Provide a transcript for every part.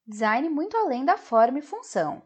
Design muito além da forma e função.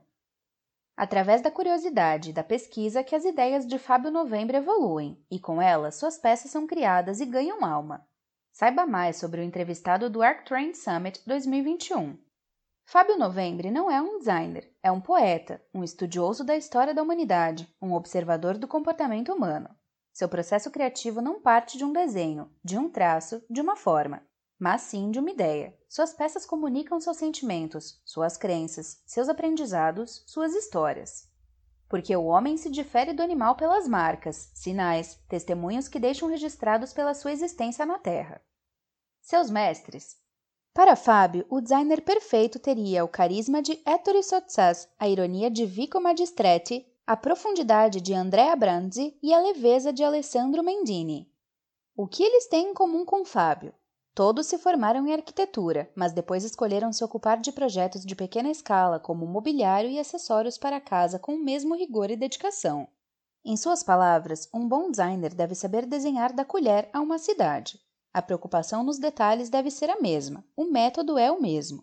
Através da curiosidade e da pesquisa que as ideias de Fábio Novembre evoluem, e com elas suas peças são criadas e ganham alma. Saiba mais sobre o entrevistado do ArcTrend Summit 2021. Fábio Novembre não é um designer, é um poeta, um estudioso da história da humanidade, um observador do comportamento humano. Seu processo criativo não parte de um desenho, de um traço, de uma forma, mas sim de uma ideia. Suas peças comunicam seus sentimentos, suas crenças, seus aprendizados, suas histórias. Porque o homem se difere do animal pelas marcas, sinais, testemunhos que deixam registrados pela sua existência na Terra. Seus mestres. Para Fábio, o designer perfeito teria o carisma de Ettore Sottsass, a ironia de Vico Magistretti, a profundidade de Andrea Branzi e a leveza de Alessandro Mendini. O que eles têm em comum com Fábio? Todos se formaram em arquitetura, mas depois escolheram se ocupar de projetos de pequena escala, como mobiliário e acessórios para a casa com o mesmo rigor e dedicação. Em suas palavras, um bom designer deve saber desenhar da colher a uma cidade. A preocupação nos detalhes deve ser a mesma, o método é o mesmo.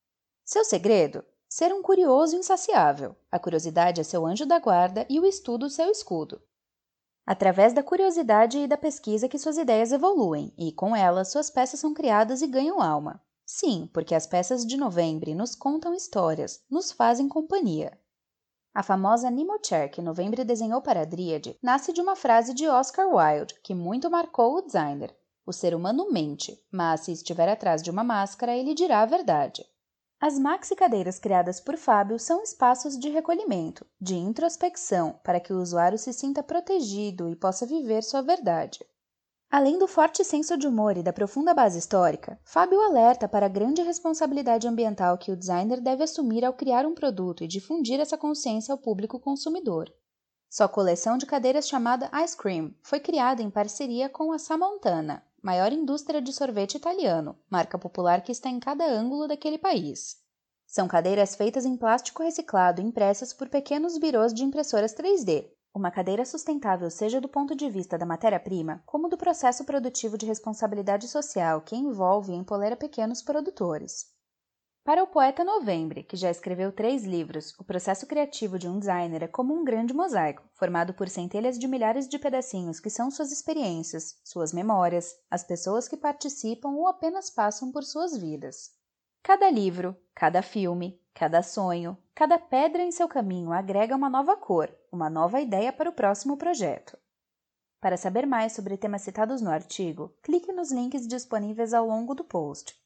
Seu segredo? Ser um curioso insaciável. A curiosidade é seu anjo da guarda e o estudo seu escudo. Através da curiosidade e da pesquisa que suas ideias evoluem, e com elas suas peças são criadas e ganham alma. Sim, porque as peças de Novembre nos contam histórias, nos fazem companhia. A famosa Nemo Chair que Novembre desenhou para a Dríade nasce de uma frase de Oscar Wilde, que muito marcou o designer. O ser humano mente, mas se estiver atrás de uma máscara, ele dirá a verdade. As maxi-cadeiras criadas por Fábio são espaços de recolhimento, de introspecção, para que o usuário se sinta protegido e possa viver sua verdade. Além do forte senso de humor e da profunda base histórica, Fábio alerta para a grande responsabilidade ambiental que o designer deve assumir ao criar um produto e difundir essa consciência ao público consumidor. Sua coleção de cadeiras chamada Ice Cream foi criada em parceria com a Samontana, maior indústria de sorvete italiano, marca popular que está em cada ângulo daquele país. São cadeiras feitas em plástico reciclado impressas por pequenos birôs de impressoras 3D. Uma cadeira sustentável seja do ponto de vista da matéria-prima, como do processo produtivo de responsabilidade social que envolve e empodera pequenos produtores. Para o poeta Novembre, que já escreveu 3 livros, o processo criativo de um designer é como um grande mosaico, formado por centelhas de milhares de pedacinhos que são suas experiências, suas memórias, as pessoas que participam ou apenas passam por suas vidas. Cada livro, cada filme, cada sonho, cada pedra em seu caminho agrega uma nova cor, uma nova ideia para o próximo projeto. Para saber mais sobre temas citados no artigo, clique nos links disponíveis ao longo do post.